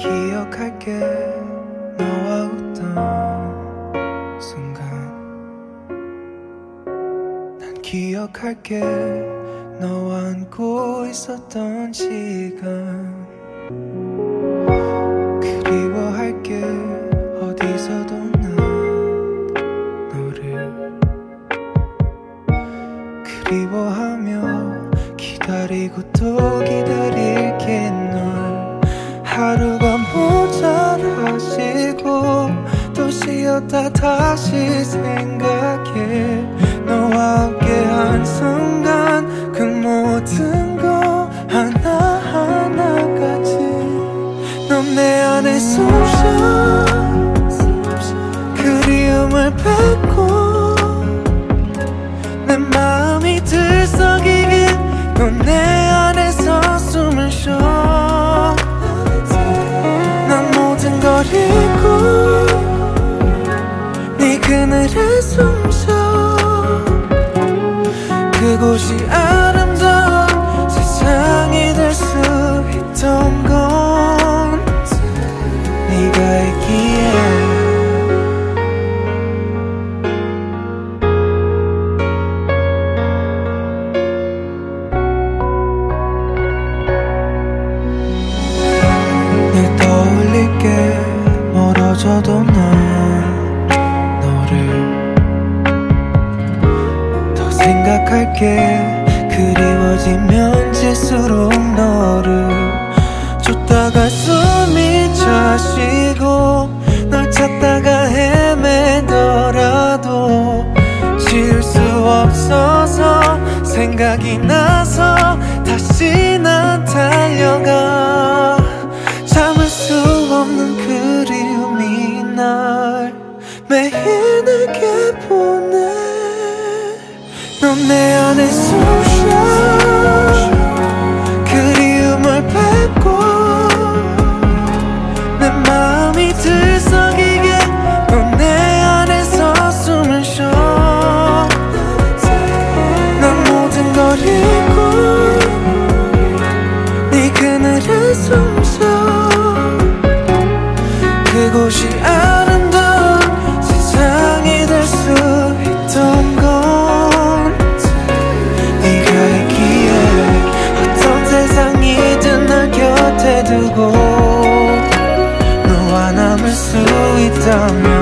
기억할게 너와 웃던 순간 난 기억할게 너와 안고 있었던 시간 그리워할게 어디서도 난 너를 그리워하며 기다리고 또 기다릴게 널 하루가 모자라지고 또 쉬었다 다시 생각해 너와 함께한 순간 그 모든 거 하나하나까지 넌 내 안에 숨쉬어 그리움을 뱉고 내 마음이 들썩이게 넌 내 안에서 숨을 쉬어 난 모든 걸 잊고 네 그늘에 숨쉬어 그곳이 아름다운 세상이 될 수 있던 건 네가 있기에 늘 떠올릴게 멀어져도 난 너를 더 생각할게 그리워지면 질수록 너를 쫓다가 숨이 차시고 널 찾다가 헤매더라도 지울 수 없어서 생각이 나서 다시 난 달려가 참을 수 없는 그리움이 날 매일 내게 보내 넌 내 안에 숨쉬어 그리움을 뱉고 내 마음이 들썩이게 넌 내 안에서 숨을 쉬어 난 모든 걸 잊고 네 그늘에 숨쉬어 그곳이 아름다운 세상이 될 수 있던 건 네가 있기에 어떤 세상이든 날 곁에 두고 너와 남을 수 있다면